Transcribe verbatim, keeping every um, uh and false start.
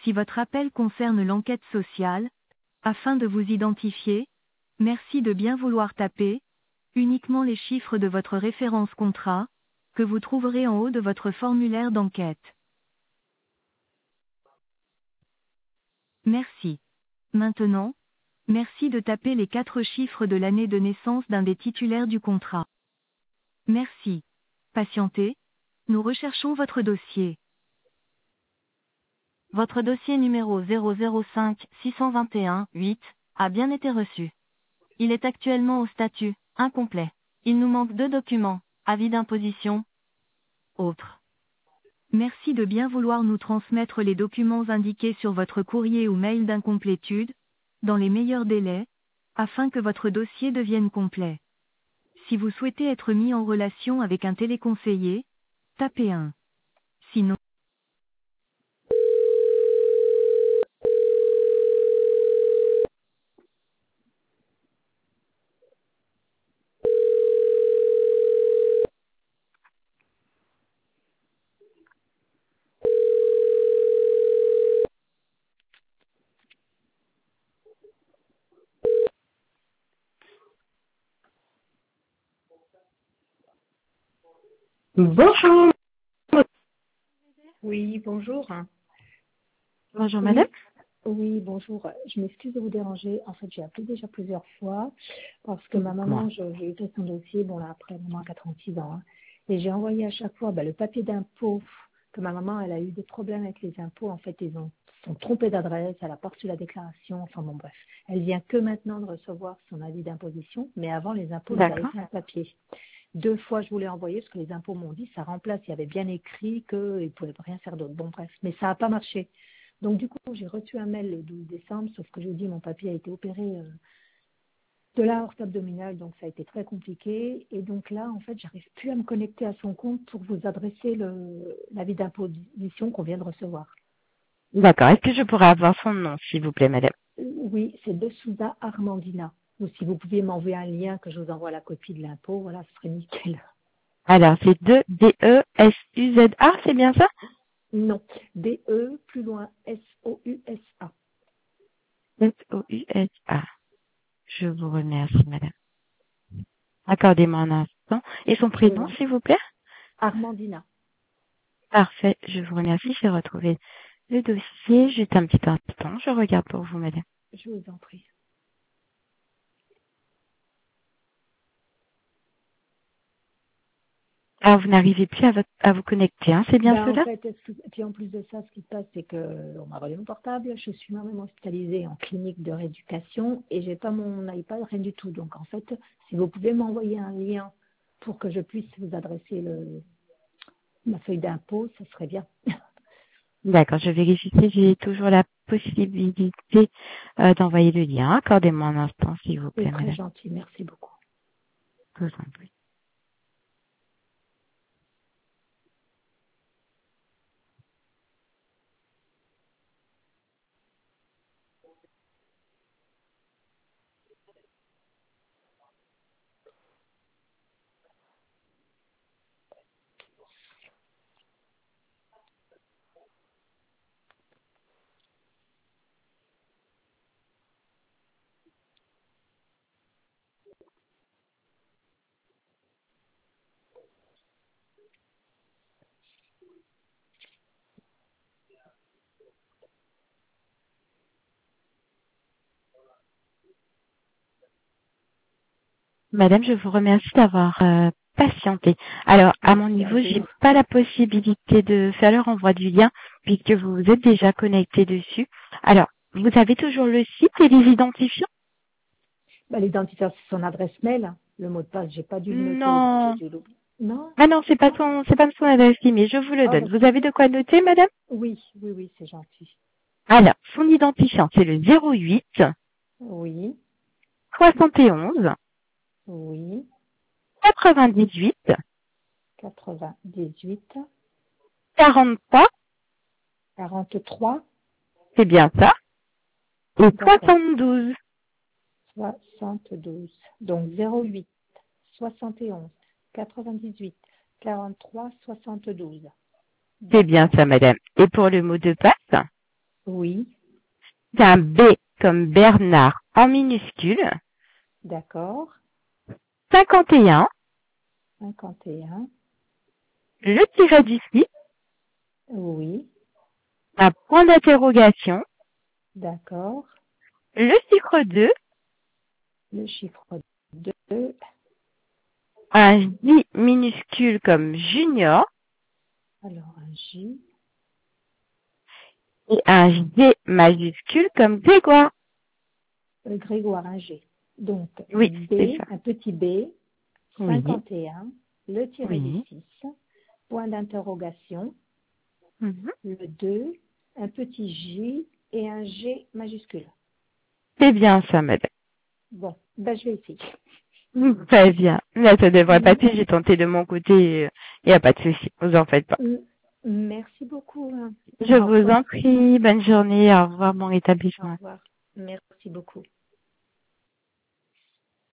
Si votre appel concerne l'enquête sociale, afin de vous identifier, merci de bien vouloir taper uniquement les chiffres de votre référence contrat, que vous trouverez en haut de votre formulaire d'enquête. Merci. Maintenant, merci de taper les quatre chiffres de l'année de naissance d'un des titulaires du contrat. Merci. Patientez, nous recherchons votre dossier. Votre dossier numéro zéro zéro cinq six cent vingt et un huit a bien été reçu. Il est actuellement au statut incomplet. Il nous manque deux documents, avis d'imposition, autres. Merci de bien vouloir nous transmettre les documents indiqués sur votre courrier ou mail d'incomplétude, dans les meilleurs délais, afin que votre dossier devienne complet. Si vous souhaitez être mis en relation avec un téléconseiller, tapez un. Sinon, Bonjour. Oui, bonjour. Bonjour madame. Oui, oui, bonjour. Je m'excuse de vous déranger. En fait, j'ai appelé déjà plusieurs fois parce que ma Dites-moi. maman, je- j'ai eu fait son dossier, bon là, après, maman a quatre-vingt-six ans, hein, et j'ai envoyé à chaque fois bah, le papier d'impôt que ma maman, elle a eu des problèmes avec les impôts. En fait, ils ont sont trompés d'adresse, elle a pas reçu la déclaration, enfin bon bref. Elle vient que maintenant de recevoir son avis d'imposition, mais avant, les impôts nous avaient D'accord. fait un papier. Deux fois, je voulais envoyer parce que les impôts m'ont dit ça remplace. Il y avait bien écrit qu'ils ne pouvaient rien faire d'autre. Bon, bref, mais ça n'a pas marché. Donc, du coup, j'ai reçu un mail le douze décembre, sauf que je vous dis, mon papier a été opéré euh, de l'aorte abdominale, donc ça a été très compliqué. Et donc là, en fait, j'arrive plus à me connecter à son compte pour vous adresser le- l'avis d'imposition qu'on vient de recevoir. D'accord. Est-ce que je pourrais avoir son nom, s'il vous plaît, madame? Oui, c'est de Souza Armandina. Ou si vous pouviez m'envoyer un lien que je vous envoie la copie de l'impôt, voilà, ce serait nickel. Alors, c'est deux D E S U Z A, c'est bien ça? Non, D-E, plus loin, S-O-U-S-A. S O U S A. Je vous remercie, madame. Accordez-moi un instant. Et son Je vous prénom, en s'il prie. vous plaît? Armandina. Parfait. Je vous remercie. J'ai retrouvé le dossier. Juste un petit instant. Je regarde pour vous, madame. Je vous en prie. Alors, vous n'arrivez plus à, votre- à vous connecter, hein? C'est bien Ben, en cela? fait, est-ce que- puis en plus de ça, ce qui se passe, c'est que on m'a volé mon portable. Je suis moi-même hospitalisée en clinique de rééducation et j'ai pas mon iPad, rien du tout. Donc, en fait, si vous pouvez m'envoyer un lien pour que je puisse vous adresser le, ma feuille d'impôt, ce serait bien. D'accord. Je vérifie si j'ai toujours la possibilité euh, d'envoyer le lien. Accordez-moi un instant, s'il vous C'est plaît, très madame. gentil. Merci beaucoup. Je vous en prie. Madame, je vous remercie d'avoir euh, patienté. Alors, à mon Merci à niveau, vous. j'ai pas la possibilité de faire le renvoi du lien puisque vous êtes déjà connecté dessus. Alors, vous avez toujours le site et les identifiants? Ben, l'identifiant, c'est son adresse mail. Le mot de passe, j'ai pas dû le noter, donc j'ai Non. dû l'oublier. Non? Ah non, c'est pas Non? son, c'est pas son adresse email. Je vous le Ah, donne. ben, Vous avez de quoi noter, madame? oui, oui, oui, c'est gentil. Alors, son identifiant, c'est le zéro huit Oui, soixante et onze oui. quatre-vingt-dix-huit quatre-vingt-dix-huit, quarante-trois. quarante-trois, C'est bien ça. Et d'accord, soixante-douze. soixante-douze. Donc zéro huit, soixante et onze, quatre-vingt-dix-huit, quarante-trois, soixante-douze. C'est bien D'accord. ça, madame. Et pour le mot de passe? Oui. Oui, C'est un B comme Bernard en minuscule. d'accord. cinquante et un. cinquante et un. Le tiret du six. Oui, Un point d'interrogation. d'accord. Le chiffre deux. Le chiffre deux. Un J minuscule comme Junior. Alors un J. Et un G majuscule comme Grégoire. euh, Grégoire, un G. Donc, Oui, c'est B, ça. un petit B, Oui, cinquante et un, le tiré du oui. six, point d'interrogation, Mhm. le deux, un petit J et un G majuscule. C'est bien ça, madame. Bon, ben je vais essayer. Très bien. Là, ça devrait Mm, passer. J'ai tenté de mon côté. Il n'y a pas de souci. Vous en faites pas. mm, Merci beaucoup. hein. Je Au vous revoir. en prie. Bonne journée. Au revoir, mon Au établissement. revoir. Merci beaucoup.